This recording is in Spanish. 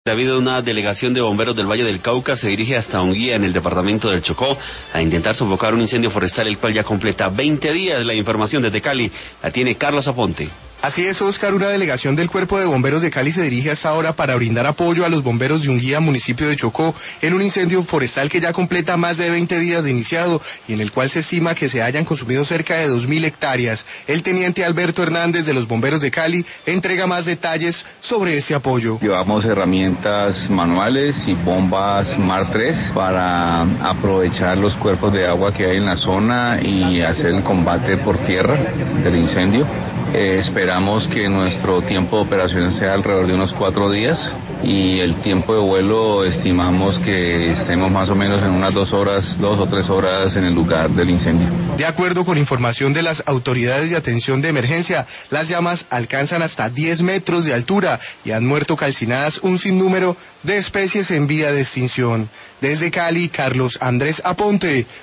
Debido a una delegación de bomberos del Valle del Cauca se dirige hasta Unguía, en el departamento del Chocó, a intentar sofocar un incendio forestal, el cual ya completa 20 días. La información desde Cali la tiene Carlos Aponte. Así es, Oscar, una delegación del Cuerpo de Bomberos de Cali se dirige hasta ahora para brindar apoyo a los bomberos de Unguía, municipio de Chocó, en un incendio forestal que ya completa más de 20 días de iniciado y en el cual se estima que se hayan consumido cerca de 2.000 hectáreas. El teniente Alberto Hernández de los Bomberos de Cali entrega más detalles sobre este apoyo. Llevamos herramientas manuales y bombas Mar 3 para aprovechar los cuerpos de agua que hay en la zona y hacer el combate por tierra del incendio. Esperamos que nuestro tiempo de operación sea alrededor de unos 4 días y el tiempo de vuelo estimamos que estemos más o menos en unas 2 o 3 horas en el lugar del incendio. De acuerdo con información de las autoridades de atención de emergencia, las llamas alcanzan hasta 10 metros de altura y han muerto calcinadas un sinnúmero de especies en vía de extinción. Desde Cali, Carlos Andrés Aponte,